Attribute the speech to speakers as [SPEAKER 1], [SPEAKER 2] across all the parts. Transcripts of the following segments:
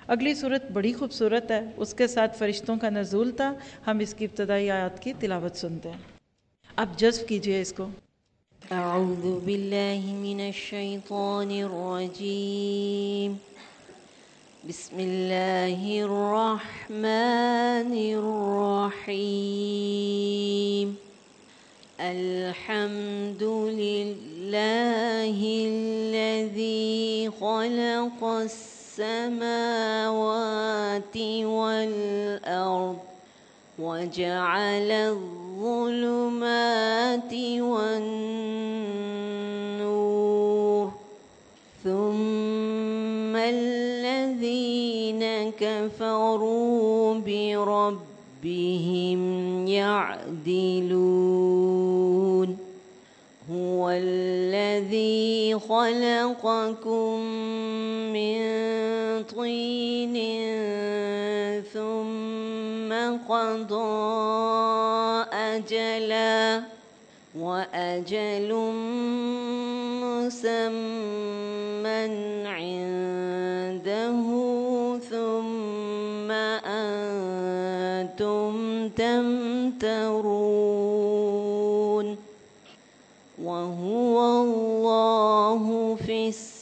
[SPEAKER 1] اگلی صورت بڑی خوبصورت ہے، اس کے ساتھ فرشتوں کا نزول تھا. ہم اس کی ابتدائی آیات کی تلاوت سنتے ہیں. آپ جذب کیجئے اس کو.
[SPEAKER 2] اعوذ باللہ من الشیطان الرجیم. بسم اللہ الرحمن الرحیم. الحمد للہ الذی خلق السماوات والأرض وجعل الظلمات والنور ثم الذين كفروا بربهم يعدلون. هو الذي خلقكم من طين ثم قضى أجلا وأجل مسمى عنده ثم أنتم تمترون. وهو الله في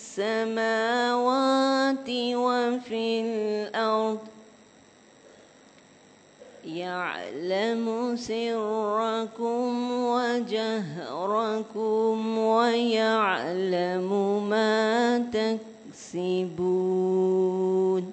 [SPEAKER 2] السماوات وفي الأرض يعلم سركم وجهركم ويعلم ما تكسبون.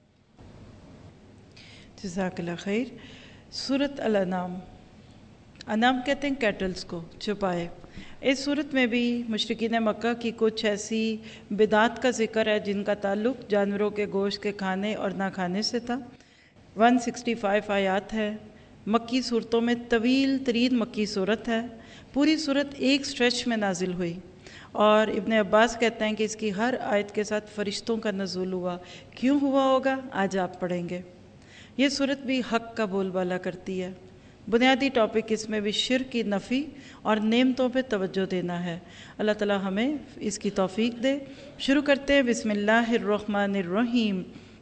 [SPEAKER 1] جزاک اللہ خیر. سورۃ الانعام، انعام کہتے ہیں کیٹلز کو، چھپائے. اس صورت میں بھی مشرکین مکہ کی کچھ ایسی بدعات کا ذکر ہے جن کا تعلق جانوروں کے گوشت کے کھانے اور نہ کھانے سے تھا. 165 آیات ہے. مکی صورتوں میں طویل ترین مکی صورت ہے. پوری صورت ایک سٹریچ میں نازل ہوئی، اور ابن عباس کہتے ہیں کہ اس کی ہر آیت کے ساتھ فرشتوں کا نزول ہوا. کیوں ہوا ہوگا آج آپ پڑھیں گے. یہ صورت بھی حق کا بول بالا کرتی ہے. بنیادی ٹاپک اس میں بھی شرک کی نفی اور نعمتوں پہ توجہ دینا ہے. اللہ تعالی ہمیں اس کی توفیق دے. شروع کرتے ہیں. بسم اللہ الرحمن الرحیم.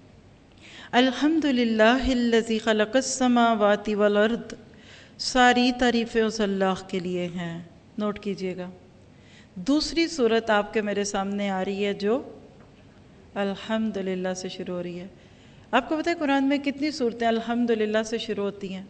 [SPEAKER 1] الحمد للہ الذی خلق السماوات والارض. ساری تعریفیں اس اللہ کے لیے ہیں. نوٹ کیجئے گا. دوسری صورت آپ کے میرے سامنے آ رہی ہے جو الحمد للہ سے شروع ہو رہی ہے. آپ کو پتہ ہے قرآن میں کتنی صورتیں الحمد للہ سے شروع ہوتی ہیں؟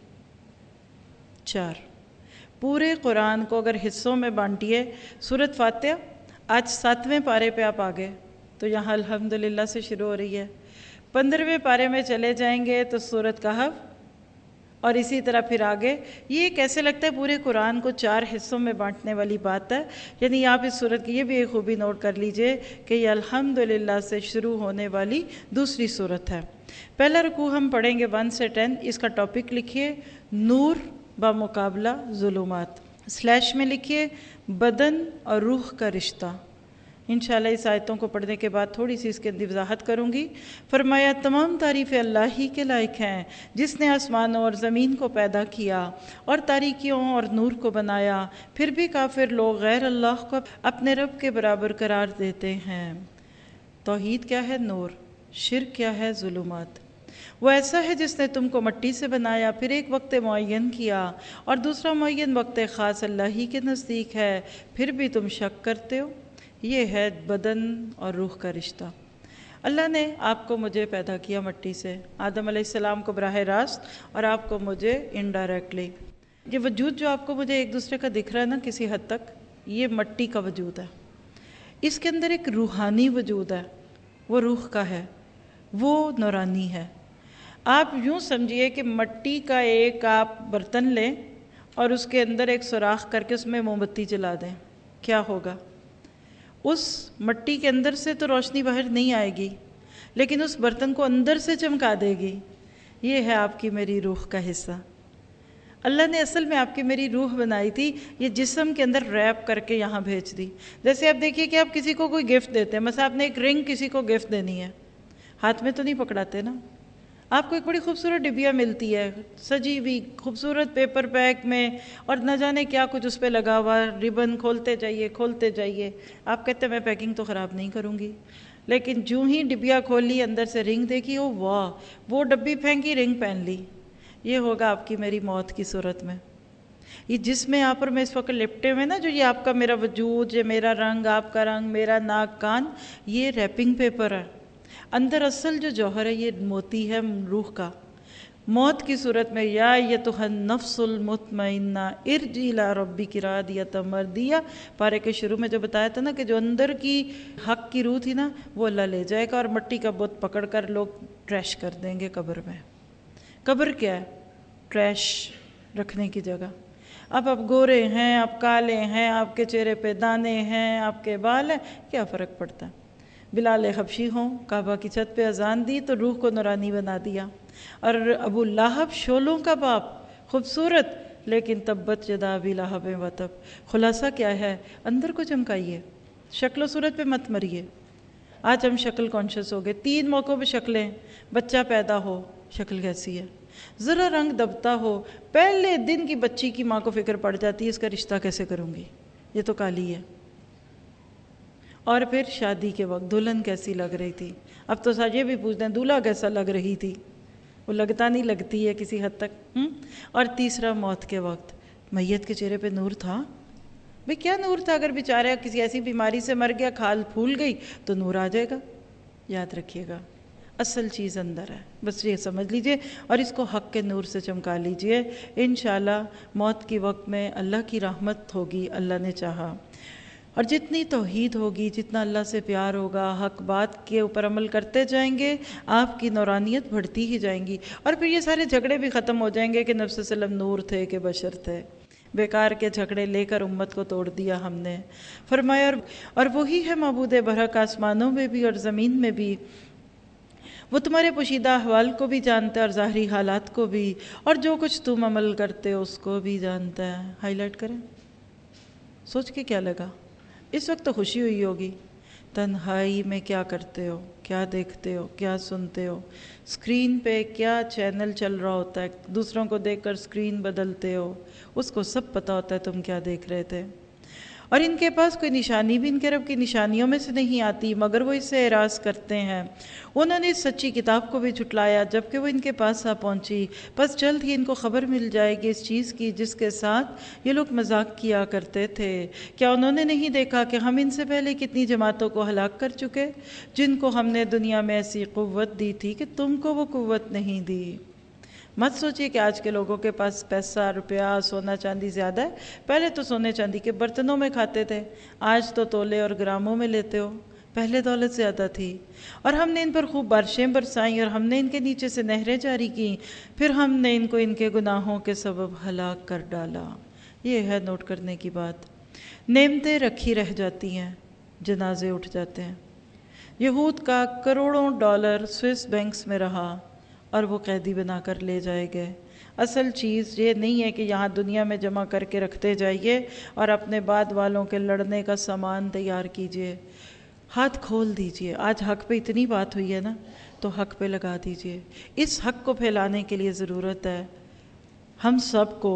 [SPEAKER 1] 4. پورے قرآن کو اگر حصوں میں بانٹیے، سورۃ فاتحہ آج 7ویں پارے پہ آپ آگے تو یہاں الحمدللہ سے شروع ہو رہی ہے. 15ویں پارے میں چلے جائیں گے تو سورۃ کہف، اور اسی طرح پھر آگے. یہ کیسے لگتا ہے پورے قرآن کو 4 حصوں میں بانٹنے والی بات ہے. یعنی آپ اس سورت کی یہ بھی ایک خوبی نوٹ کر لیجئے کہ یہ الحمدللہ سے شروع ہونے والی دوسری سورت ہے. پہلا رکوع ہم پڑھیں گے 1 سے 10. اس کا ٹاپک لکھیے نور بمقابلہ ظلمات. سلیش میں لکھیے بدن اور روح کا رشتہ. انشاءاللہ اس آیتوں کو پڑھنے کے بعد تھوڑی سی اس کے اندر وضاحت کروں گی. فرمایا تمام تعریفیں اللہ ہی کے لائق ہیں جس نے آسمانوں اور زمین کو پیدا کیا اور تاریکیوں اور نور کو بنایا. پھر بھی کافر لوگ غیر اللہ کو اپنے رب کے برابر قرار دیتے ہیں. توحید کیا ہے؟ نور. شرک کیا ہے؟ ظلمات. وہ ایسا ہے جس نے تم کو مٹی سے بنایا، پھر ایک وقت معین کیا اور دوسرا معین وقت خاص اللہ ہی کے نزدیک ہے، پھر بھی تم شک کرتے ہو. یہ ہے بدن اور روح کا رشتہ. اللہ نے آپ کو مجھے پیدا کیا مٹی سے، آدم علیہ السلام کو براہ راست اور آپ کو مجھے انڈائریکٹلی. یہ وجود جو آپ کو مجھے ایک دوسرے کا دکھ رہا ہے نا کسی حد تک، یہ مٹی کا وجود ہے. اس کے اندر ایک روحانی وجود ہے، وہ روح کا ہے، وہ نورانی ہے. آپ یوں سمجھیے کہ مٹی کا ایک آپ برتن لیں اور اس کے اندر ایک سوراخ کر کے اس میں موم بتی جلا دیں. کیا ہوگا؟ اس مٹی کے اندر سے تو روشنی باہر نہیں آئے گی، لیکن اس برتن کو اندر سے چمکا دے گی. یہ ہے آپ کی میری روح کا حصہ. اللہ نے اصل میں آپ کی میری روح بنائی تھی، یہ جسم کے اندر ریپ کر کے یہاں بھیج دی. جیسے آپ دیکھیے کہ آپ کسی کو کوئی گفٹ دیتے ہیں، مثلا آپ نے ایک رنگ کسی کو گفٹ دینی ہے، ہاتھ میں تو نہیں پکڑاتے نا. آپ کو ایک بڑی خوبصورت ڈبیا ملتی ہے سجی ہوئی خوبصورت پیپر پیک میں، اور نہ جانے کیا کچھ اس پہ لگا ہوا، ریبن کھولتے جائیے کھولتے جائیے. آپ کہتے ہیں میں پیکنگ تو خراب نہیں کروں گی. لیکن جو ہی ڈبیا کھولی اندر سے رنگ دیکھی، او واہ، وہ ڈبی پھینکی، رنگ پہن لی۔ یہ ہوگا آپ کی میری موت کی صورت میں۔ یہ جس میں آپ اور میں اس وقت لپٹے ہوئے نا، جو یہ آپ کا میرا وجود، یہ میرا رنگ، آپ کا رنگ، میرا ناک کان، یہ ریپنگ پیپر ہے۔ اندر اصل جو جوہر ہے یہ موتی ہے روح کا۔ موت کی صورت میں یا ایتھا النفس المطمئنہ ارجعی الی ربک راضیۃ مرضیہ، پارے کے شروع میں جو بتایا تھا نا کہ جو اندر کی حق کی روح تھی نا وہ اللہ لے جائے گا، اور مٹی کا بت پکڑ کر لوگ ٹریش کر دیں گے قبر میں۔ قبر کیا ہے؟ ٹریش رکھنے کی جگہ۔ اب آپ گورے ہیں، آپ کالے ہیں، آپ کے چہرے پہ دانے ہیں، آپ کے بال ہیں، کیا فرق پڑتا ہے؟ بلال حبشی ہوں، کعبہ کی چھت پہ اذان دی تو روح کو نورانی بنا دیا، اور ابو لہب شولوں کا باپ، خوبصورت لیکن تبت یدا ابی لہب وتب۔ خلاصہ کیا ہے؟ اندر کو چمکائیے، شکل و صورت پہ مت مریے۔ آج ہم شکل کانشیس ہو گئے، 3 موقعوں پہ شکلیں، بچہ پیدا ہو شکل کیسی ہے، ذرا رنگ دبتا ہو پہلے دن کی بچی کی ماں کو فکر پڑ جاتی ہے اس کا رشتہ کیسے کروں گی، یہ تو کالی ہے۔ اور پھر شادی کے وقت دلہن کیسی لگ رہی تھی، اب تو یہ بھی پوچھتے ہیں دولہا کیسا لگ رہی تھی، وہ لگتا نہیں، لگتی ہے کسی حد تک۔ اور تیسرا موت کے وقت میت کے چہرے پہ نور تھا؟ بھئی کیا نور تھا؟ اگر بیچارہ کسی ایسی بیماری سے مر گیا، کھال پھول گئی تو نور آ جائے گا۔ یاد رکھیے گا اصل چیز اندر ہے، بس یہ سمجھ لیجئے اور اس کو حق کے نور سے چمکا لیجئے۔ انشاءاللہ موت کی وقت میں اللہ کی رحمت ہوگی، اللہ نے چاہا، اور جتنی توحید ہوگی، جتنا اللہ سے پیار ہوگا، حق بات کے اوپر عمل کرتے جائیں گے، آپ کی نورانیت بڑھتی ہی جائیں گی، اور پھر یہ سارے جھگڑے بھی ختم ہو جائیں گے کہ نبی صلی اللہ علیہ وسلم نور تھے کہ بشر تھے۔ بیکار کے جھگڑے لے کر امت کو توڑ دیا ہم نے۔ فرمایا اور وہی ہے معبود برحق آسمانوں میں بھی اور زمین میں بھی، وہ تمہارے پوشیدہ احوال کو بھی جانتا ہے اور ظاہری حالات کو بھی، اور جو کچھ تم عمل کرتے ہو اس کو بھی جانتا ہے۔ ہائی لائٹ کریں، سوچ کے کیا لگا؟ اس وقت تو خوشی ہوئی ہوگی، تنہائی میں کیا کرتے ہو، کیا دیکھتے ہو، کیا سنتے ہو، اسکرین پہ کیا چینل چل رہا ہوتا ہے، دوسروں کو دیکھ کر اسکرین بدلتے ہو، اس کو سب پتہ ہوتا ہے تم کیا دیکھ رہے تھے۔ اور ان کے پاس کوئی نشانی بھی ان کے رب کی نشانیوں میں سے نہیں آتی مگر وہ اس سے اعراض کرتے ہیں۔ انہوں نے اس سچی کتاب کو بھی جھٹلایا جبکہ وہ ان کے پاس آ پہنچی، پس جلد ہی ان کو خبر مل جائے گی اس چیز کی جس کے ساتھ یہ لوگ مذاق کیا کرتے تھے۔ کیا انہوں نے نہیں دیکھا کہ ہم ان سے پہلے کتنی جماعتوں کو ہلاک کر چکے جن کو ہم نے دنیا میں ایسی قوت دی تھی کہ تم کو وہ قوت نہیں دی۔ مت سوچئے کہ آج کے لوگوں کے پاس پیسہ، روپیہ، سونا چاندی زیادہ ہے، پہلے تو سونے چاندی کے برتنوں میں کھاتے تھے، آج تو تولے اور گراموں میں لیتے ہو، پہلے دولت زیادہ تھی۔ اور ہم نے ان پر خوب بارشیں برسائیں اور ہم نے ان کے نیچے سے نہریں جاری کیں، پھر ہم نے ان کو ان کے گناہوں کے سبب ہلاک کر ڈالا۔ یہ ہے نوٹ کرنے کی بات۔ نعمتیں رکھی رہ جاتی ہیں، جنازے اٹھ جاتے ہیں۔ یہود کا کروڑوں ڈالر سوئس بینکس میں رہا اور وہ قیدی بنا کر لے جائے گئے۔ اصل چیز یہ نہیں ہے کہ یہاں دنیا میں جمع کر کے رکھتے جائیے اور اپنے بعد والوں کے لڑنے کا سامان تیار کیجئے، ہاتھ کھول دیجئے۔ آج حق پہ اتنی بات ہوئی ہے نا تو حق پہ لگا دیجئے۔ اس حق کو پھیلانے کے لیے ضرورت ہے ہم سب کو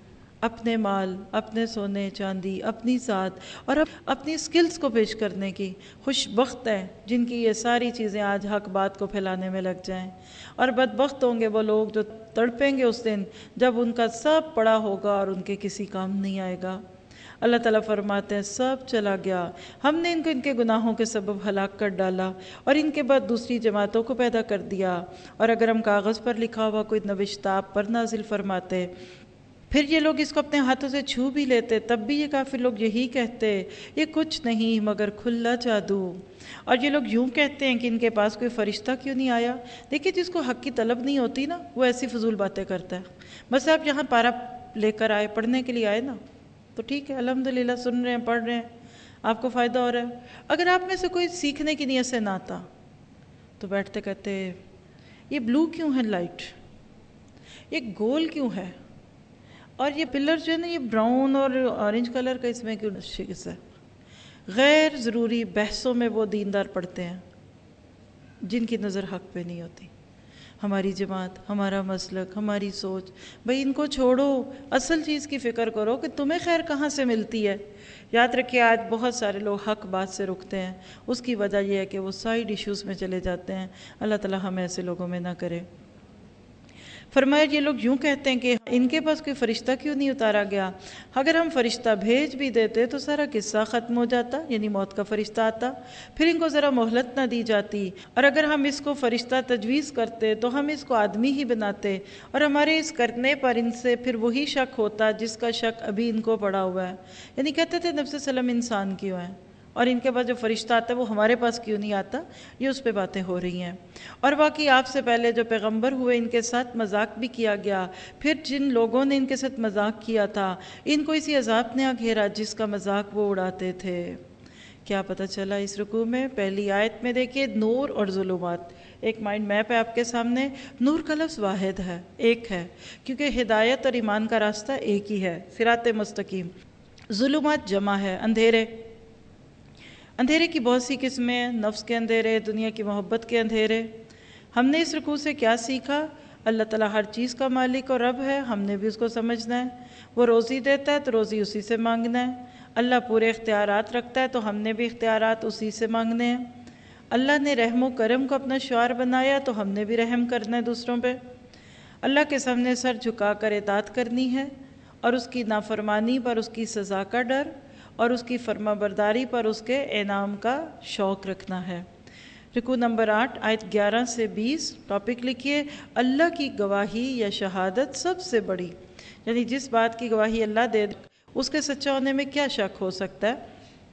[SPEAKER 1] اپنے مال، اپنے سونے چاندی، اپنی ذات اور اپنی سکلز کو پیش کرنے کی۔ خوش بخت ہیں جن کی یہ ساری چیزیں آج حق بات کو پھیلانے میں لگ جائیں، اور بدبخت ہوں گے وہ لوگ جو تڑپیں گے اس دن جب ان کا سب پڑا ہوگا اور ان کے کسی کام نہیں آئے گا۔ اللہ تعالیٰ فرماتے ہیں سب چلا گیا، ہم نے ان کے گناہوں کے سبب ہلاک کر ڈالا اور ان کے بعد دوسری جماعتوں کو پیدا کر دیا، اور اگر ہم کاغذ پر لکھا ہوا کوئی نوشتہ آپ پر نازل فرماتے، پھر یہ لوگ اس کو اپنے ہاتھوں سے چھو بھی لیتے، تب بھی یہ کافر لوگ یہی کہتے یہ کچھ نہیں مگر کھلا جادو۔ اور یہ لوگ یوں کہتے ہیں کہ ان کے پاس کوئی فرشتہ کیوں نہیں آیا۔ دیکھیے جس کو حق کی طلب نہیں ہوتی نا وہ ایسی فضول باتیں کرتا ہے۔ بس آپ یہاں پارا لے کر آئے، پڑھنے کے لیے آئے نا تو ٹھیک ہے، الحمدللہ سن رہے ہیں، پڑھ رہے ہیں، آپ کو فائدہ ہو رہا ہے۔ اگر آپ میں سے کوئی سیکھنے کی نیت سے نہ آتا تو بیٹھتے کہتے یہ بلو کیوں ہے لائٹ، یہ گول کیوں ہے، اور یہ پلر جو ہے نا یہ براؤن اور اورنج کلر کا اس میں کیوں شکست ہے۔ غیر ضروری بحثوں میں وہ دیندار پڑھتے ہیں جن کی نظر حق پہ نہیں ہوتی۔ ہماری جماعت، ہمارا مسلک، ہماری سوچ، بھئی ان کو چھوڑو، اصل چیز کی فکر کرو کہ تمہیں خیر کہاں سے ملتی ہے۔ یاد رکھیے آج بہت سارے لوگ حق بات سے رکتے ہیں، اس کی وجہ یہ ہے کہ وہ سائیڈ ایشوز میں چلے جاتے ہیں۔ اللہ تعالی ہمیں ایسے لوگوں میں نہ کرے۔ فرمایا یہ لوگ یوں کہتے ہیں کہ ان کے پاس کوئی فرشتہ کیوں نہیں اتارا گیا؟ اگر ہم فرشتہ بھیج بھی دیتے تو سارا قصہ ختم ہو جاتا، یعنی موت کا فرشتہ آتا، پھر ان کو ذرا مہلت نہ دی جاتی، اور اگر ہم اس کو فرشتہ تجویز کرتے تو ہم اس کو آدمی ہی بناتے، اور ہمارے اس کرنے پر ان سے پھر وہی شک ہوتا جس کا شک ابھی ان کو پڑا ہوا ہے۔ یعنی کہتے تھے نبی صلی اللہ علیہ وسلم انسان کیوں ہیں، اور ان کے پاس جو فرشتہ آتا ہے وہ ہمارے پاس کیوں نہیں آتا؟ یہ اس پہ باتیں ہو رہی ہیں۔ اور واقعی آپ سے پہلے جو پیغمبر ہوئے ان کے ساتھ مذاق بھی کیا گیا، پھر جن لوگوں نے ان کے ساتھ مذاق کیا تھا ان کو اسی عذاب نے گھیرا جس کا مذاق وہ اڑاتے تھے۔ کیا پتہ چلا اس رکوع میں؟ پہلی آیت میں دیکھیے نور اور ظلمات، ایک مائنڈ میپ ہے آپ کے سامنے۔ نور کا لفظ واحد ہے، ایک ہے، کیونکہ ہدایت اور ایمان کا راستہ ایک ہی ہے، صراط مستقیم۔ ظلمات جمع ہے، اندھیرے۔ اندھیرے کی بہت سی قسمیں ہیں، نفس کے اندھیرے، دنیا کی محبت کے اندھیرے۔ ہم نے اس رکوع سے کیا سیکھا؟ اللہ تعالیٰ ہر چیز کا مالک اور رب ہے، ہم نے بھی اس کو سمجھنا ہے۔ وہ روزی دیتا ہے تو روزی اسی سے مانگنا ہے۔ اللہ پورے اختیارات رکھتا ہے تو ہم نے بھی اختیارات اسی سے مانگنے ہیں۔ اللہ نے رحم و کرم کو اپنا شعار بنایا تو ہم نے بھی رحم کرنا ہے دوسروں پہ۔ اللہ کے سامنے سر جھکا کر اطاعت کرنی ہے، اور اس کی نافرمانی پر اس کی سزا کا ڈر، اور اس کی فرما برداری پر اس کے انعام کا شوق رکھنا ہے۔ رکوع نمبر 8 آیت 11 سے 20، ٹاپک لکھیے اللہ کی گواہی یا شہادت سب سے بڑی، یعنی جس بات کی گواہی اللہ دے اس کے سچا ہونے میں کیا شک ہو سکتا ہے؟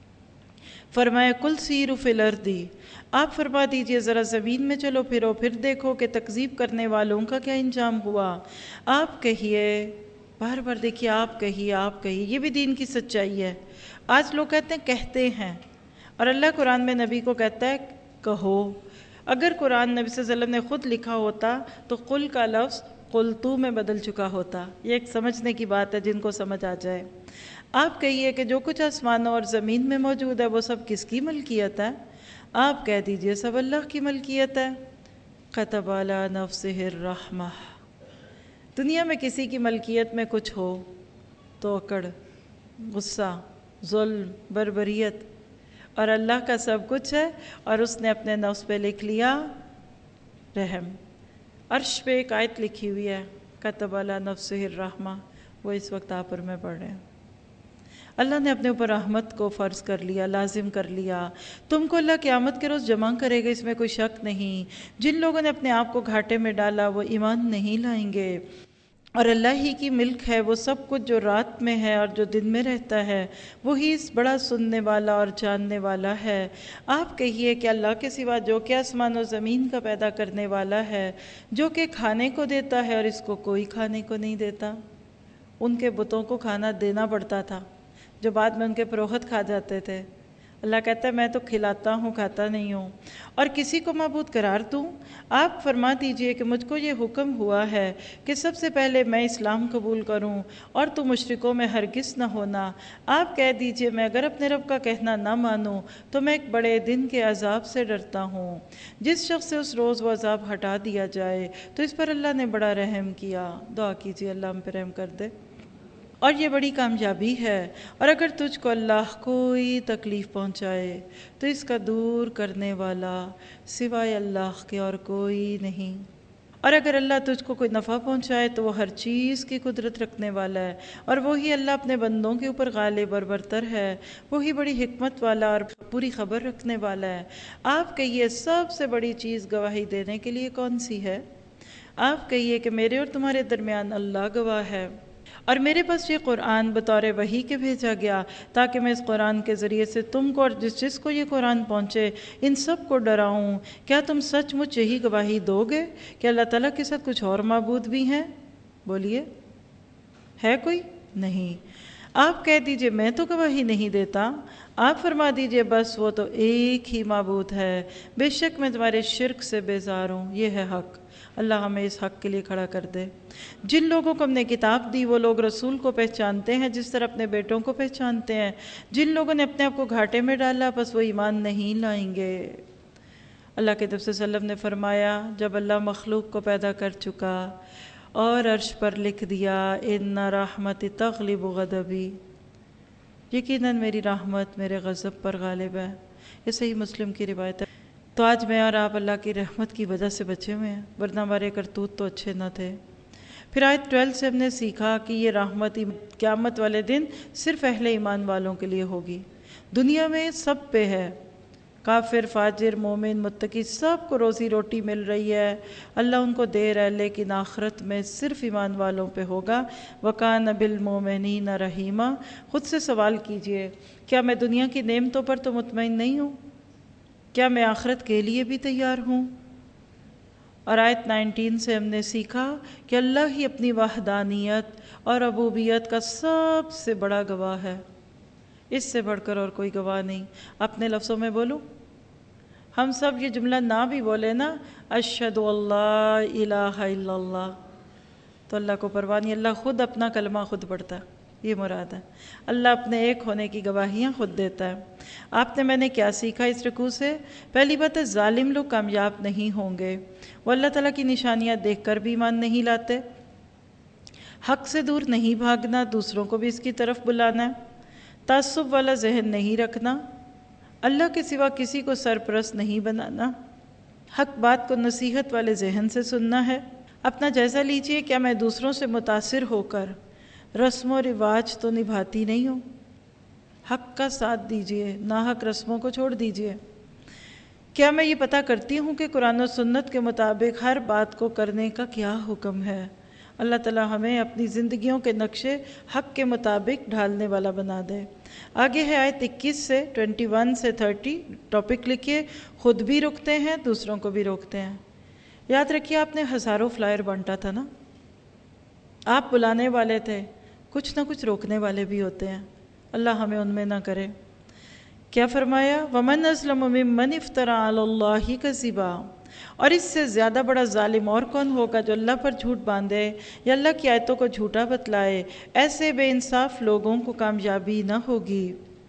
[SPEAKER 1] فرمایا کل سیروا فی الارض، آپ فرما دیجئے ذرا زمین میں چلو پھرو، پھر دیکھو کہ تکذیب کرنے والوں کا کیا انجام ہوا۔ آپ کہیے، بار بار دیکھیے آپ کہیے، آپ کہیے، یہ بھی دین کی سچائی ہے۔ آج لوگ کہتے ہیں کہتے ہیں، اور اللہ قرآن میں نبی کو کہتا ہے کہو۔ اگر قرآن نبی صلی اللہ علیہ وسلم نے خود لکھا ہوتا تو قل کا لفظ قلتو میں بدل چکا ہوتا۔ یہ ایک سمجھنے کی بات ہے جن کو سمجھ آ جائے۔ آپ کہیے کہ جو کچھ آسمانوں اور زمین میں موجود ہے وہ سب کس کی ملکیت ہے؟ آپ کہہ دیجئے سب اللہ کی ملکیت ہے۔ کتب علی نفسہ الرحمہ، دنیا میں کسی کی ملکیت میں کچھ ہو تو اکڑ، غصہ، ظلم، بربریت، اور اللہ کا سب کچھ ہے، اور اس نے اپنے نفس پہ لکھ لیا رحم۔ عرش پہ ایک آیت لکھی ہوئی ہے کتب علی نفسہ الرحمہ، وہ اس وقت آپ اور میں پڑھ رہے ہیں۔ اللہ نے اپنے اوپر رحمت کو فرض کر لیا، لازم کر لیا۔ تم کو اللہ قیامت کے روز جمع کرے گا، اس میں کوئی شک نہیں۔ جن لوگوں نے اپنے آپ کو گھاٹے میں ڈالا وہ ایمان نہیں لائیں گے۔ اور اللہ ہی کی ملک ہے وہ سب کچھ جو رات میں ہے اور جو دن میں رہتا ہے، وہی اس بڑا سننے والا اور جاننے والا ہے۔ آپ کہیے کہ اللہ کے سوا جو کہ آسمان و زمین کا پیدا کرنے والا ہے، جو کہ کھانے کو دیتا ہے اور اس کو کوئی کھانے کو نہیں دیتا۔ ان کے بتوں کو کھانا دینا پڑتا تھا جو بعد میں ان کے فروخت کھا جاتے تھے۔ اللہ کہتا ہے میں تو کھلاتا ہوں، کھاتا نہیں ہوں۔ اور کسی کو معبود قرار دوں؟ آپ فرما دیجئے کہ مجھ کو یہ حکم ہوا ہے کہ سب سے پہلے میں اسلام قبول کروں اور تو مشرکوں میں ہرگز نہ ہونا۔ آپ کہہ دیجئے میں اگر اپنے رب کا کہنا نہ مانوں تو میں ایک بڑے دن کے عذاب سے ڈرتا ہوں۔ جس شخص سے اس روز وہ عذاب ہٹا دیا جائے تو اس پر اللہ نے بڑا رحم کیا۔ دعا کیجئے اللہ ہم پہ رحم کر دے، اور یہ بڑی کامیابی ہے۔ اور اگر تجھ کو اللہ کوئی تکلیف پہنچائے تو اس کا دور کرنے والا سوائے اللہ کے اور کوئی نہیں، اور اگر اللہ تجھ کو کوئی نفع پہنچائے تو وہ ہر چیز کی قدرت رکھنے والا ہے، اور وہی اللہ اپنے بندوں کے اوپر غالب اور برتر ہے، وہی بڑی حکمت والا اور پوری خبر رکھنے والا ہے۔ آپ کہیے سب سے بڑی چیز گواہی دینے کے لیے کون سی ہے؟ آپ کہیے کہ میرے اور تمہارے درمیان اللہ گواہ ہے، اور میرے پاس یہ قرآن بطور وحی کے بھیجا گیا تاکہ میں اس قرآن کے ذریعے سے تم کو اور جس کو یہ قرآن پہنچے ان سب کو ڈراؤں۔ کیا تم سچ مچ یہی گواہی دو گے کہ اللہ تعالیٰ کے ساتھ کچھ اور معبود بھی ہیں؟ بولیے، ہے کوئی؟ نہیں۔ آپ کہہ دیجئے میں تو گواہی نہیں دیتا۔ آپ فرما دیجئے بس وہ تو ایک ہی معبود ہے، بے شک میں تمہارے شرک سے بیزار ہوں، یہ ہے حق۔ اللہ ہمیں اس حق کے لیے کھڑا کر دے۔ جن لوگوں کو ہم نے کتاب دی وہ لوگ رسول کو پہچانتے ہیں جس طرح اپنے بیٹوں کو پہچانتے ہیں۔ جن لوگوں نے اپنے آپ کو گھاٹے میں ڈالا بس وہ ایمان نہیں لائیں گے۔ اللہ کے نبی صلی اللہ علیہ وسلم نے فرمایا جب اللہ مخلوق کو پیدا کر چکا اور عرش پر لکھ دیا ان رحمت تغلب غضبی، یقیناً میری رحمت میرے غضب پر غالب ہے، یہ صحیح مسلم کی روایت ہے۔ تو آج میں اور آپ اللہ کی رحمت کی وجہ سے بچے ہوئے ہیں، ورنہ ہمارے کرتوت تو اچھے نہ تھے۔ پھر آیت 12 سے ہم نے سیکھا کہ یہ رحمت قیامت والے دن صرف اہل ایمان والوں کے لیے ہوگی۔ دنیا میں سب پہ ہے، کافر، فاجر، مومن، متقی، سب کو روزی روٹی مل رہی ہے، اللہ ان کو دے رہا ہے، لیکن آخرت میں صرف ایمان والوں پہ ہوگا۔ وَكَانَ بِالْمُؤْمِنِينَ رَحِيمًا۔ خود سے سوال کیجئے، کیا میں دنیا کی نعمتوں پر تو مطمئن نہیں ہوں؟ کیا میں آخرت کے لیے بھی تیار ہوں؟ اور آیت 19 سے ہم نے سیکھا کہ اللہ ہی اپنی وحدانیت اور ربوبیت کا سب سے بڑا گواہ ہے، اس سے بڑھ کر اور کوئی گواہ نہیں۔ اپنے لفظوں میں بولوں، ہم سب یہ جملہ نہ بھی بولے نا، اشہد اللہ الہ الا اللہ، تو اللہ کو پرواہ نہیں، اللہ خود اپنا کلمہ خود پڑھتا ہے، یہ مراد ہے۔ اللہ اپنے ایک ہونے کی گواہیاں خود دیتا ہے۔ آپ نے میں نے کیا سیکھا اس رکوع سے؟ پہلی بات ہے ظالم لوگ کامیاب نہیں ہوں گے، وہ اللہ تعالیٰ کی نشانیاں دیکھ کر بھی ایمان نہیں لاتے۔ حق سے دور نہیں بھاگنا، دوسروں کو بھی اس کی طرف بلانا ہے۔ تعصب والا ذہن نہیں رکھنا، اللہ کے سوا کسی کو سرپرست نہیں بنانا، حق بات کو نصیحت والے ذہن سے سننا ہے۔ اپنا جائزہ لیجئے، کیا میں دوسروں سے متاثر ہو کر رسم و رواج تو نبھاتی نہیں ہوں؟ حق کا ساتھ دیجئے، ناحق رسموں کو چھوڑ دیجئے۔ کیا میں یہ پتہ کرتی ہوں کہ قرآن و سنت کے مطابق ہر بات کو کرنے کا کیا حکم ہے؟ اللہ تعالیٰ ہمیں اپنی زندگیوں کے نقشے حق کے مطابق ڈھالنے والا بنا دے۔ آگے ہے آیت 21 سے 21 سے 30، ٹاپک لکھیے، خود بھی رکتے ہیں دوسروں کو بھی روکتے ہیں۔ یاد رکھیے آپ نے ہزاروں فلائر بانٹا تھا نا، آپ بلانے والے تھے، کچھ نہ کچھ روکنے والے بھی ہوتے ہیں، اللہ ہمیں ان میں نہ کرے۔ کیا فرمایا؟ وَمَنْ أَظْلَمُ مِمَّنِ افْتَرَىٰ عَلَى اللَّهِ كَذِبًا۔ اور اس سے زیادہ بڑا ظالم اور کون ہوگا جو اللہ پر جھوٹ باندھے یا اللہ کی آیتوں کو جھوٹا بتلائے؟ ایسے بے انصاف لوگوں کو کامیابی نہ ہوگی۔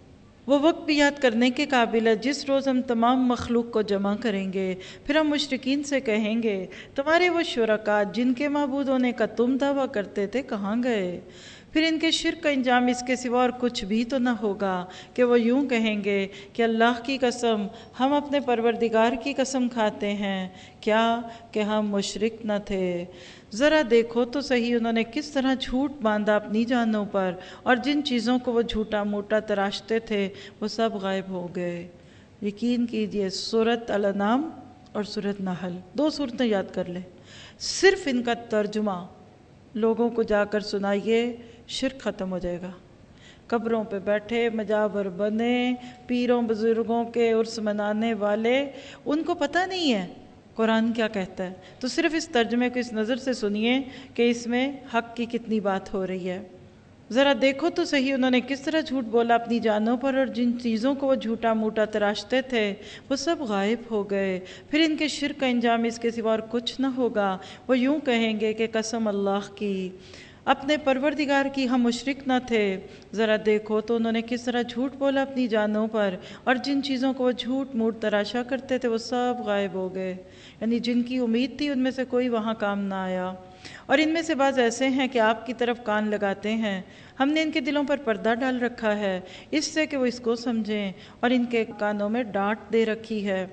[SPEAKER 1] وہ وقت بھی یاد کرنے کے قابل ہے جس روز ہم تمام مخلوق کو جمع کریں گے، پھر ہم مشرکین سے کہیں گے تمہارے وہ شرکاء جن کے معبود ہونے کا تم دعویٰ کرتے تھے کہاں گئے؟ پھر ان کے شرک کا انجام اس کے سوا اور کچھ بھی تو نہ ہوگا کہ وہ یوں کہیں گے کہ اللہ کی قسم ہم اپنے پروردگار کی قسم کھاتے ہیں کیا کہ ہم مشرک نہ تھے۔ ذرا دیکھو تو صحیح انہوں نے کس طرح جھوٹ باندھا اپنی جانوں پر، اور جن چیزوں کو وہ جھوٹا موٹا تراشتے تھے وہ سب غائب ہو گئے۔ یقین کیجئے سورۃ الانعام اور سورۃ نحل، 2 سورتیں یاد کر لیں، صرف ان کا ترجمہ لوگوں کو جا کر سنائیے، شرک ختم ہو جائے گا۔ قبروں پہ بیٹھے مجاور بنے، پیروں بزرگوں کے عرس منانے والے، ان کو پتہ نہیں ہے قرآن کیا کہتا ہے، تو صرف اس ترجمے کو اس نظر سے سنیے کہ اس میں حق کی کتنی بات ہو رہی ہے۔ ذرا دیکھو تو صحیح انہوں نے کس طرح جھوٹ بولا اپنی جانوں پر، اور جن چیزوں کو وہ جھوٹا موٹا تراشتے تھے وہ سب غائب ہو گئے، پھر ان کے شرک کا انجام اس کے سوا اور کچھ نہ ہوگا۔ وہ یوں کہیں گے کہ قسم اللہ کی، اپنے پروردگار کی ہم مشرک نہ تھے۔ ذرا دیکھو تو انہوں نے کس طرح جھوٹ بولا اپنی جانوں پر، اور جن چیزوں کو وہ جھوٹ موٹ تراشا کرتے تھے وہ سب غائب ہو گئے، یعنی جن کی امید تھی ان میں سے کوئی وہاں کام نہ آیا۔ اور ان میں سے بعض ایسے ہیں کہ آپ کی طرف کان لگاتے ہیں، ہم نے ان کے دلوں پر پردہ ڈال رکھا ہے اس سے کہ وہ اس کو سمجھیں، اور ان کے کانوں میں ڈانٹ دے رکھی ہے،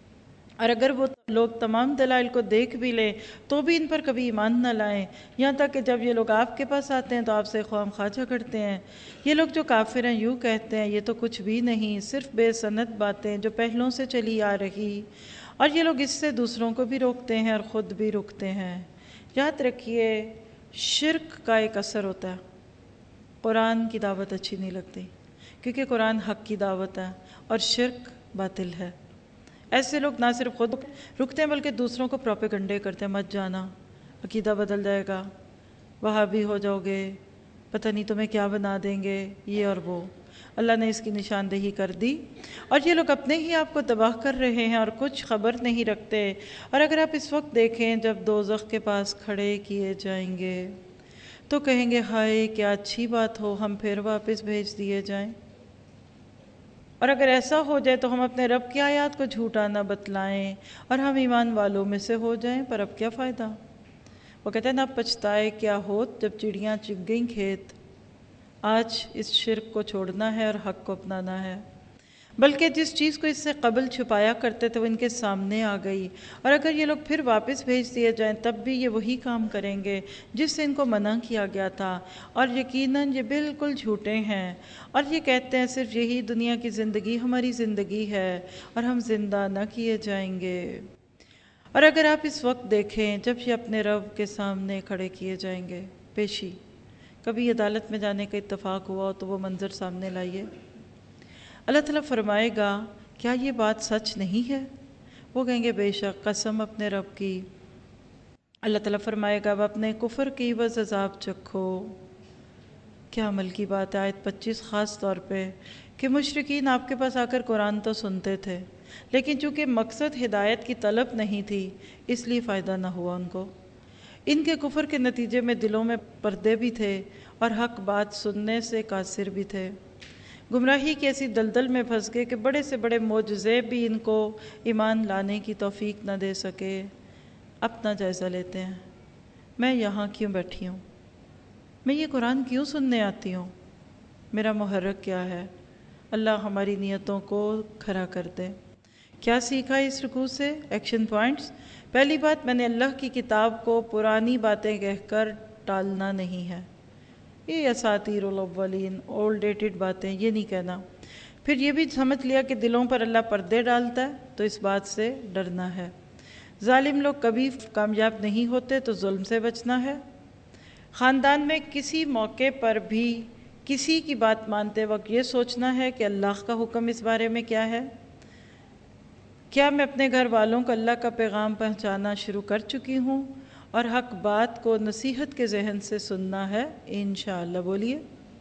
[SPEAKER 1] اور اگر وہ لوگ تمام دلائل کو دیکھ بھی لیں تو بھی ان پر کبھی ایمان نہ لائیں، یہاں تک کہ جب یہ لوگ آپ کے پاس آتے ہیں تو آپ سے خواہ مخواہ جھگڑتے ہیں۔ یہ لوگ جو کافر ہیں یوں کہتے ہیں یہ تو کچھ بھی نہیں، صرف بے سند باتیں جو پہلوں سے چلی آ رہی، اور یہ لوگ اس سے دوسروں کو بھی روکتے ہیں اور خود بھی رکتے ہیں۔ یاد رکھیے شرک کا ایک اثر ہوتا ہے، قرآن کی دعوت اچھی نہیں لگتی، کیونکہ قرآن حق کی دعوت ہے اور شرک باطل ہے۔ ایسے لوگ نہ صرف خود رکتے ہیں بلکہ دوسروں کو پروپیگنڈے کرتے ہیں، مت جانا، عقیدہ بدل جائے گا، وہابی ہو جاؤ گے، پتہ نہیں تمہیں کیا بنا دیں گے، یہ اور وہ۔ اللہ نے اس کی نشاندہی کر دی، اور یہ لوگ اپنے ہی آپ کو تباہ کر رہے ہیں اور کچھ خبر نہیں رکھتے۔ اور اگر آپ اس وقت دیکھیں جب دوزخ کے پاس کھڑے کیے جائیں گے تو کہیں گے ہائے کیا اچھی بات ہو ہم پھر واپس بھیج دیے جائیں۔ اور اگر ایسا ہو جائے تو ہم اپنے رب کی آیات کو جھوٹا نہ بتلائیں اور ہم ایمان والوں میں سے ہو جائیں، پر اب کیا فائدہ؟ وہ کہتے ہیں نہ پچھتائے کیا ہوت جب چڑیاں چگ گئیں کھیت۔ آج اس شرک کو چھوڑنا ہے اور حق کو اپنانا ہے، بلکہ جس چیز کو اس سے قبل چھپایا کرتے تھے وہ ان کے سامنے آ گئی، اور اگر یہ لوگ پھر واپس بھیج دیے جائیں تب بھی یہ وہی کام کریں گے جس سے ان کو منع کیا گیا تھا، اور یقیناً یہ بالکل جھوٹے ہیں، اور یہ کہتے ہیں صرف یہی دنیا کی زندگی ہماری زندگی ہے اور ہم زندہ نہ کیے جائیں گے۔ اور اگر آپ اس وقت دیکھیں جب یہ اپنے رب کے سامنے کھڑے کیے جائیں گے، پیشی، کبھی عدالت میں جانے کا اتفاق ہوا ہو تو وہ منظر سامنے لائیے۔ اللہ تعالیٰ فرمائے گا کیا یہ بات سچ نہیں ہے؟ وہ کہیں گے بے شک، قسم اپنے رب کی۔ اللہ تعالیٰ فرمائے گا اب اپنے کفر کی عوض عذاب چکھو۔ کیا عمل کی بات ہے، آیت 25 خاص طور پہ، کہ مشرکین آپ کے پاس آ کر قرآن تو سنتے تھے، لیکن چونکہ مقصد ہدایت کی طلب نہیں تھی اس لیے فائدہ نہ ہوا ان کو۔ ان کے کفر کے نتیجے میں دلوں میں پردے بھی تھے اور حق بات سننے سے قاصر بھی تھے۔ گمراہی کی ایسی دلدل میں پھنس گئے کہ بڑے سے بڑے معجزے بھی ان کو ایمان لانے کی توفیق نہ دے سکے۔ اپنا جائزہ لیتے ہیں، میں یہاں کیوں بیٹھی ہوں؟ میں یہ قرآن کیوں سننے آتی ہوں؟ میرا محرک کیا ہے؟ اللہ ہماری نیتوں کو کھرا کر دے۔ کیا سیکھا اس رکوع سے؟ Action points. پہلی بات، میں نے اللہ کی کتاب کو پرانی باتیں کہہ کر ٹالنا نہیں ہے، یہ اساطیر الاولین، اولڈ ڈیٹڈ باتیں، یہ نہیں کہنا۔ پھر یہ بھی سمجھ لیا کہ دلوں پر اللہ پردے ڈالتا ہے تو اس بات سے ڈرنا ہے۔ ظالم لوگ کبھی کامیاب نہیں ہوتے تو ظلم سے بچنا ہے۔ خاندان میں کسی موقع پر بھی کسی کی بات مانتے وقت یہ سوچنا ہے کہ اللہ کا حکم اس بارے میں کیا ہے؟ کیا میں اپنے گھر والوں کو اللہ کا پیغام پہنچانا شروع کر چکی ہوں؟ اور حق بات کو نصیحت کے ذہن سے سننا ہے انشاءاللہ۔ بولیے۔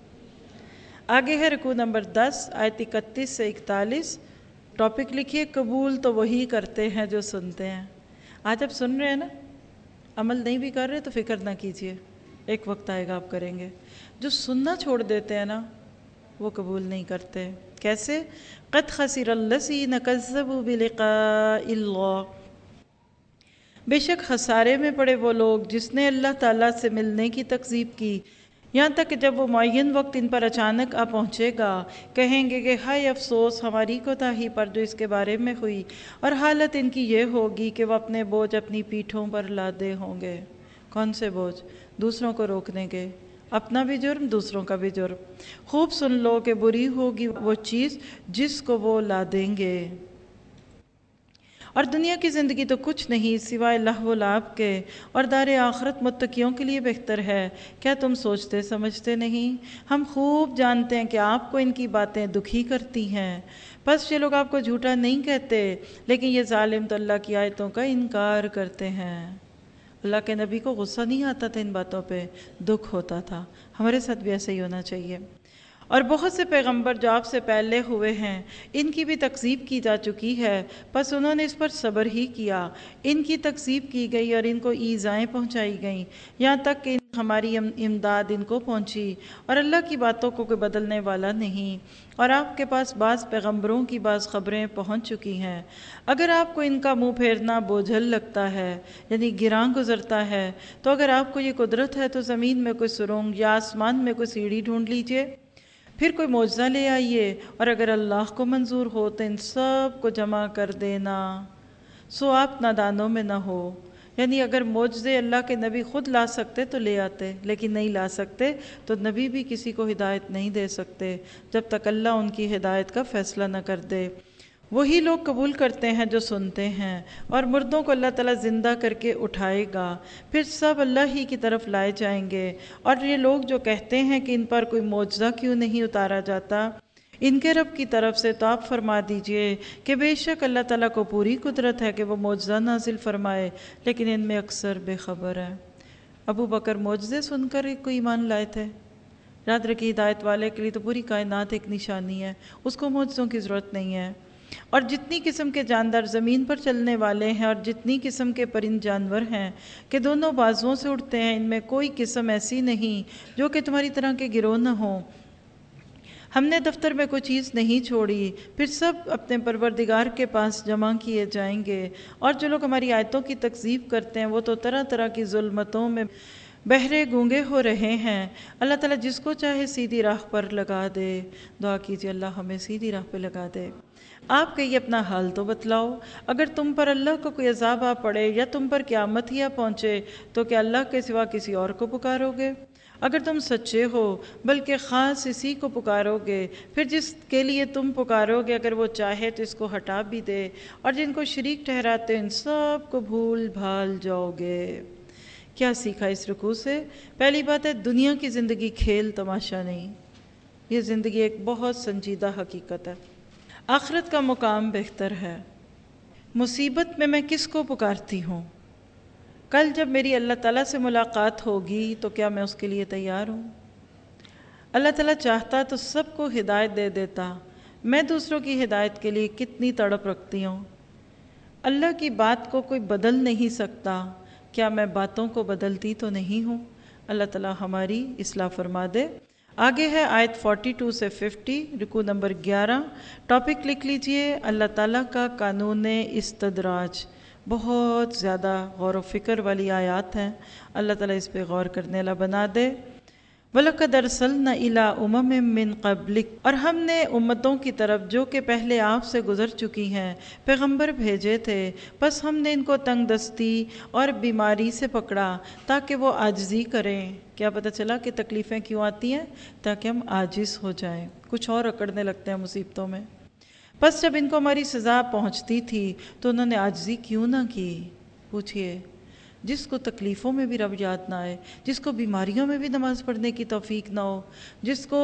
[SPEAKER 1] آگے ہے رکوع نمبر 10، آیت 31 سے 41۔ ٹاپک لکھیے، قبول تو وہی کرتے ہیں جو سنتے ہیں۔ آج آپ سن رہے ہیں نا، عمل نہیں بھی کر رہے تو فکر نہ کیجیے، ایک وقت آئے گا آپ کریں گے۔ جو سننا چھوڑ دیتے ہیں نا وہ قبول نہیں کرتے۔ کیسے؟ قد خسر الذین کذبوا بلقاء اللہ، بے شک خسارے میں پڑے وہ لوگ جس نے اللہ تعالیٰ سے ملنے کی تکذیب کی، یہاں تک کہ جب وہ معین وقت ان پر اچانک آ پہنچے گا کہیں گے کہ ہائے افسوس ہماری کوتاہی پر جو اس کے بارے میں ہوئی، اور حالت ان کی یہ ہوگی کہ وہ اپنے بوجھ اپنی پیٹھوں پر لادے ہوں گے۔ کون سے بوجھ؟ دوسروں کو روکنے کے، اپنا بھی جرم دوسروں کا بھی جرم۔ خوب سن لو کہ بری ہوگی وہ چیز جس کو وہ لادیں گے، اور دنیا کی زندگی تو کچھ نہیں سوائے لہو و لعب کے، اور دار آخرت متقیوں کے لیے بہتر ہے۔ کیا تم سوچتے سمجھتے نہیں؟ ہم خوب جانتے ہیں کہ آپ کو ان کی باتیں دکھی کرتی ہیں، بس یہ لوگ آپ کو جھوٹا نہیں کہتے، لیکن یہ ظالم تو اللہ کی آیتوں کا انکار کرتے ہیں۔ اللہ کے نبی کو غصہ نہیں آتا تھا ان باتوں پہ، دکھ ہوتا تھا۔ ہمارے ساتھ بھی ایسا ہی ہونا چاہیے۔ اور بہت سے پیغمبر جو آپ سے پہلے ہوئے ہیں ان کی بھی تکذیب کی جا چکی ہے، بس انہوں نے اس پر صبر ہی کیا۔ ان کی تکذیب کی گئی اور ان کو ایذائیں پہنچائی گئیں، یہاں تک کہ ہماری امداد ان کو پہنچی، اور اللہ کی باتوں کو کوئی بدلنے والا نہیں۔ اور آپ کے پاس بعض پیغمبروں کی بعض خبریں پہنچ چکی ہیں۔ اگر آپ کو ان کا منہ پھیرنا بوجھل لگتا ہے، یعنی گراں گزرتا ہے، تو اگر آپ کو یہ قدرت ہے تو زمین میں کوئی سرنگ یا آسمان میں کوئی سیڑھی ڈھونڈ لیجئے، پھر کوئی معجزہ لے آئیے، اور اگر اللہ کو منظور ہو تو ان سب کو جمع کر دینا، سو آپ نادانوں میں نہ ہو۔ یعنی اگر معجزے اللہ کے نبی خود لا سکتے تو لے آتے، لیکن نہیں لا سکتے تو نبی بھی کسی کو ہدایت نہیں دے سکتے جب تک اللہ ان کی ہدایت کا فیصلہ نہ کر دے۔ وہی لوگ قبول کرتے ہیں جو سنتے ہیں، اور مردوں کو اللہ تعالیٰ زندہ کر کے اٹھائے گا، پھر سب اللہ ہی کی طرف لائے جائیں گے۔ اور یہ لوگ جو کہتے ہیں کہ ان پر کوئی معجزہ کیوں نہیں اتارا جاتا ان کے رب کی طرف سے، تو آپ فرما دیجئے کہ بے شک اللہ تعالیٰ کو پوری قدرت ہے کہ وہ معجزہ نازل فرمائے، لیکن ان میں اکثر بے خبر ہے۔ ابو بکر معجزے سن کر کوئی ایمان لائے تھے؟ یاد رکھیے ہدایت والے کے لیے تو پوری کائنات ایک نشانی ہے، اس کو معجزوں کی ضرورت نہیں ہے۔ اور جتنی قسم کے جاندار زمین پر چلنے والے ہیں، اور جتنی قسم کے پرند جانور ہیں کہ دونوں بازوؤں سے اڑتے ہیں، ان میں کوئی قسم ایسی نہیں جو کہ تمہاری طرح کے گروہ نہ ہوں۔ ہم نے دفتر میں کوئی چیز نہیں چھوڑی، پھر سب اپنے پروردگار کے پاس جمع کیے جائیں گے۔ اور جو لوگ ہماری آیتوں کی تکذیب کرتے ہیں وہ تو طرح طرح کی ظلمتوں میں بہرے گونگے ہو رہے ہیں۔ اللہ تعالیٰ جس کو چاہے سیدھی راہ پر لگا دے۔ دعا کیجیے اللہ ہمیں سیدھی راہ پہ لگا دے۔ آپ کہیے اپنا حال تو بتلاؤ، اگر تم پر اللہ کا کوئی عذاب آ پڑے یا تم پر قیامت ہی آ پہنچے تو کیا اللہ کے سوا کسی اور کو پکارو گے؟ اگر تم سچے ہو بلکہ خاص اسی کو پکارو گے، پھر جس کے لیے تم پکارو گے اگر وہ چاہے تو اس کو ہٹا بھی دے، اور جن کو شریک ٹھہراتے ان سب کو بھول بھال جاؤ گے۔ کیا سیکھا اس رکوع سے؟ پہلی بات ہے دنیا کی زندگی کھیل تماشا نہیں، یہ زندگی ایک بہت سنجیدہ حقیقت ہے۔ آخرت کا مقام بہتر ہے۔ مصیبت میں میں کس کو پکارتی ہوں؟ کل جب میری اللہ تعالیٰ سے ملاقات ہوگی تو کیا میں اس کے لیے تیار ہوں؟ اللہ تعالیٰ چاہتا تو سب کو ہدایت دے دیتا، میں دوسروں کی ہدایت کے لیے کتنی تڑپ رکھتی ہوں۔ اللہ کی بات کو کوئی بدل نہیں سکتا، کیا میں باتوں کو بدلتی تو نہیں ہوں؟ اللہ تعالیٰ ہماری اصلاح فرما دے۔ آگے ہے آیت 42 سے 50، رکوع نمبر 11۔ ٹاپک لکھ لیجئے، اللہ تعالیٰ کا قانون استدراج۔ بہت زیادہ غور و فکر والی آیات ہیں، اللہ تعالیٰ اس پہ غور کرنے والا بنا دے۔ وَلَقَدْ أَرْسَلْنَا إِلَىٰ أُمَمٍ مِّن قَبْلِكَ، اور ہم نے امتوں کی طرف جو کہ پہلے آپ سے گزر چکی ہیں پیغمبر بھیجے تھے، پس ہم نے ان کو تنگ دستی اور بیماری سے پکڑا تاکہ وہ عاجزی کریں۔ کیا پتہ چلا کہ تکلیفیں کیوں آتی ہیں؟ تاکہ ہم عاجز ہو جائیں، کچھ اور اکڑنے لگتے ہیں مصیبتوں میں۔ پس جب ان کو ہماری سزا پہنچتی تھی تو انہوں نے عاجزی کیوں نہ کی؟ پوچھئے، جس کو تکلیفوں میں بھی رب یاد نہ آئے، جس کو بیماریوں میں بھی نماز پڑھنے کی توفیق نہ ہو، جس کو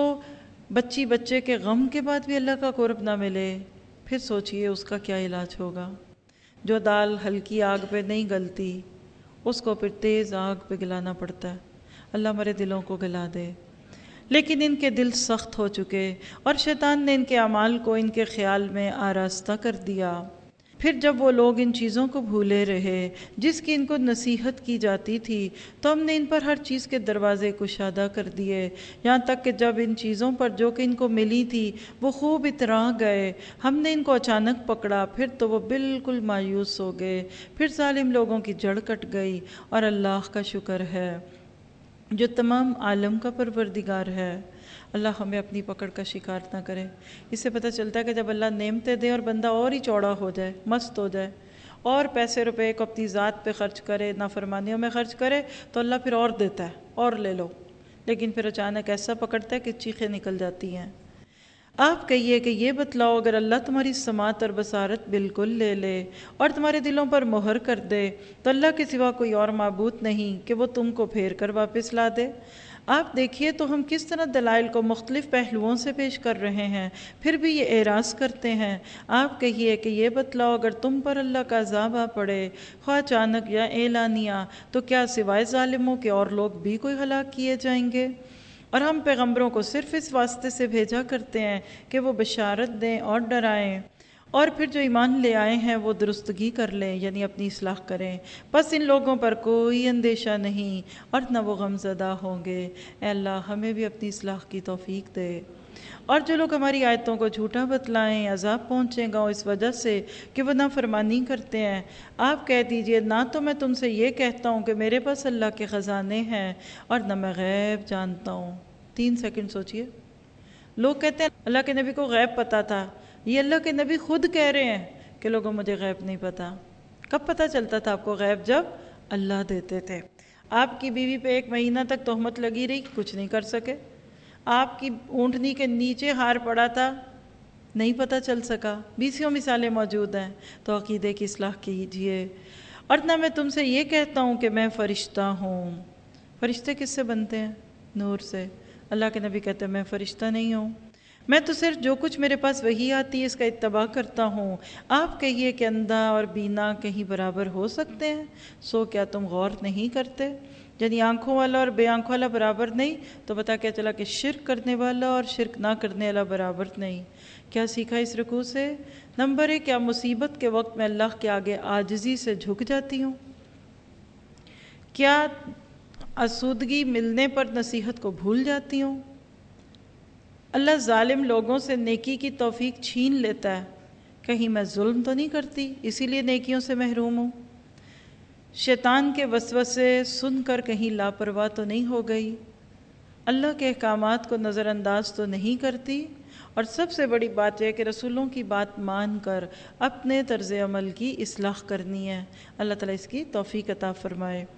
[SPEAKER 1] بچے کے غم کے بعد بھی اللہ کا قرب نہ ملے، پھر سوچئے اس کا کیا علاج ہوگا۔ جو دال ہلکی آگ پہ نہیں گلتی اس کو پھر تیز آگ پہ گلانا پڑتا ہے۔ اللہ ہمارے دلوں کو گلا دے۔ لیکن ان کے دل سخت ہو چکے اور شیطان نے ان کے اعمال کو ان کے خیال میں آراستہ کر دیا۔ پھر جب وہ لوگ ان چیزوں کو بھولے رہے جس کی ان کو نصیحت کی جاتی تھی تو ہم نے ان پر ہر چیز کے دروازے کشادہ کر دیے، یہاں تک کہ جب ان چیزوں پر جو کہ ان کو ملی تھی وہ خوب اترا گئے، ہم نے ان کو اچانک پکڑا، پھر تو وہ بالکل مایوس ہو گئے۔ پھر ظالم لوگوں کی جڑ کٹ گئی، اور اللہ کا شکر ہے جو تمام عالم کا پروردگار ہے۔ اللہ ہمیں اپنی پکڑ کا شکار نہ کرے۔ اس سے پتہ چلتا ہے کہ جب اللہ نعمتیں دے اور بندہ اور ہی چوڑا ہو جائے، مست ہو جائے، اور پیسے روپے کو اپنی ذات پہ خرچ کرے، نافرمانیوں میں خرچ کرے، تو اللہ پھر اور دیتا ہے، اور لے لو۔ لیکن پھر اچانک ایسا پکڑتا ہے کہ چیخیں نکل جاتی ہیں۔ آپ کہیے کہ یہ بتلاؤ، اگر اللہ تمہاری سماعت اور بصارت بالکل لے لے اور تمہارے دلوں پر مہر کر دے تو اللہ کے سوا کوئی اور معبود نہیں کہ وہ تم کو پھیر کر واپس لا دے۔ آپ دیکھیے تو ہم کس طرح دلائل کو مختلف پہلوؤں سے پیش کر رہے ہیں، پھر بھی یہ اعراض کرتے ہیں۔ آپ کہیے کہ یہ بتلاؤ، اگر تم پر اللہ کا عذاب آ پڑے، خواہ اچانک یا اعلانیہ، تو کیا سوائے ظالموں کے اور لوگ بھی کوئی ہلاک کیے جائیں گے؟ اور ہم پیغمبروں کو صرف اس واسطے سے بھیجا کرتے ہیں کہ وہ بشارت دیں اور ڈرائیں، اور پھر جو ایمان لے آئے ہیں وہ درستگی کر لیں، یعنی اپنی اصلاح کریں۔ پس ان لوگوں پر کوئی اندیشہ نہیں اور نہ وہ غم زدہ ہوں گے۔ اے اللہ ہمیں بھی اپنی اصلاح کی توفیق دے۔ اور جو لوگ ہماری آیتوں کو جھوٹا بتلائیں، عذاب پہنچے گا اس وجہ سے کہ وہ نافرمانی کرتے ہیں۔ آپ کہہ دیجئے، نہ تو میں تم سے یہ کہتا ہوں کہ میرے پاس اللہ کے خزانے ہیں، اور نہ میں غیب جانتا ہوں۔ 3 سیکنڈ سوچئے۔ لوگ کہتے ہیں اللہ کے نبی کو غیب پتہ تھا، یہ اللہ کے نبی خود کہہ رہے ہیں کہ لوگوں مجھے غیب نہیں پتہ۔ کب پتہ چلتا تھا آپ کو غیب؟ جب اللہ دیتے تھے۔ آپ کی بیوی پہ 1 مہینہ تک تہمت لگی رہی، کچھ نہیں کر سکے۔ آپ کی اونٹنی کے نیچے ہار پڑا تھا، نہیں پتہ چل سکا۔ 20 مثالیں موجود ہیں۔ تو عقیدے کی اصلاح کیجئے۔ اور نہ میں تم سے یہ کہتا ہوں کہ میں فرشتہ ہوں۔ فرشتے کس سے بنتے ہیں؟ نور سے۔ اللہ کے نبی کہتے ہیں میں فرشتہ نہیں ہوں، میں تو صرف جو کچھ میرے پاس وحی آتی ہے اس کا اتباع کرتا ہوں۔ آپ کہیے کہ اندھا اور بینا کہیں برابر ہو سکتے ہیں؟ سو کیا تم غور نہیں کرتے؟ یعنی آنکھوں والا اور بے آنکھوں والا برابر نہیں، تو پتہ کیا چلا کہ شرک کرنے والا اور شرک نہ کرنے والا برابر نہیں۔ کیا سیکھا اس رکوع سے؟ نمبر 1، کیا مصیبت کے وقت میں اللہ کے آگے عاجزی سے جھک جاتی ہوں؟ کیا آسودگی ملنے پر نصیحت کو بھول جاتی ہوں؟ اللہ ظالم لوگوں سے نیکی کی توفیق چھین لیتا ہے، کہیں میں ظلم تو نہیں کرتی اسی لیے نیکیوں سے محروم ہوں؟ شیطان کے وسوسے سن کر کہیں لاپرواہ تو نہیں ہو گئی؟ اللہ کے احکامات کو نظر انداز تو نہیں کرتی؟ اور سب سے بڑی بات یہ کہ رسولوں کی بات مان کر اپنے طرز عمل کی اصلاح کرنی ہے۔ اللہ تعالیٰ اس کی توفیق عطا فرمائے۔